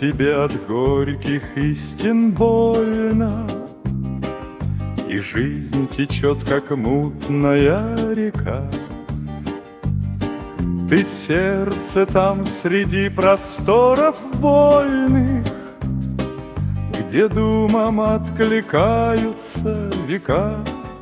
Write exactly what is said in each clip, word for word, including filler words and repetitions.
тебе от горьких истин больно, и жизнь течет, как мутная река. Ты сердце там среди просторов вольных, где думам откликаются века,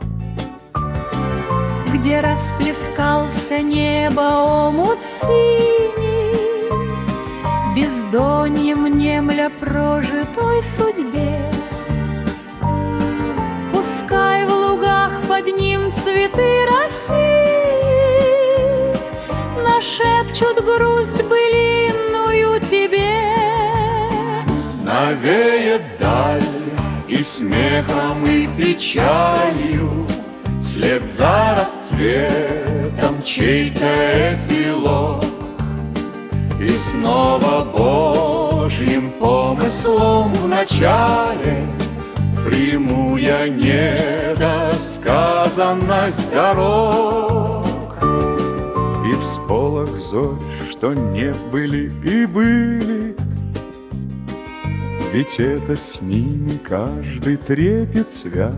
где расплескался небо омут синий, бездоньем внемля прожитой судьбе. Пускай в лугах под ним цветы России нашепчут грусть былинную тебе. Навеет даль и смехом, и печалью, вслед за расцветом чей-то эпилог. И снова Божьим помыслом в начале приму я недосказанность дорог. И всполох зорь, что не были и были, ведь это с ними каждый трепет свят.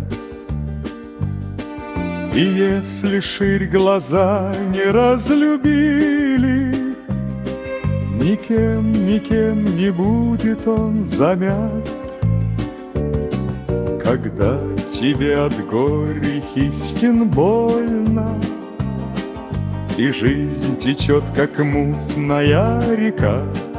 И если ширь глаза не разлюбили, никем, никем не будет он замят. Когда тебе от горьких истин больно, и жизнь течет, как мутная река,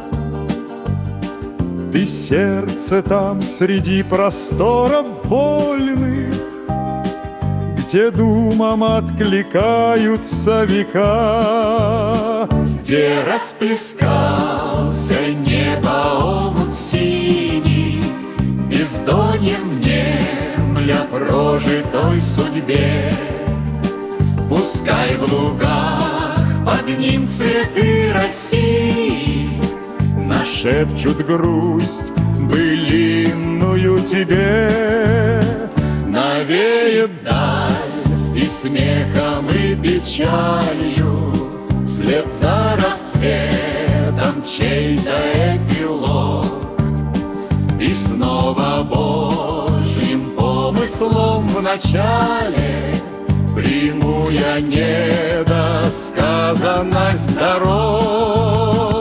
ты сердце там среди просторов вольных, где думам откликаются века, где расплескался небо омут синий, бездоньем внемля прожитой судьбе. Пускай в лугах под ним цветы России нашепчут грусть былинную тебе. Навеет даль и смехом, и печалью, вслед за расцветом чей-то эпилог. И снова Божьим помыслом в начале приму я недосказанность дорог.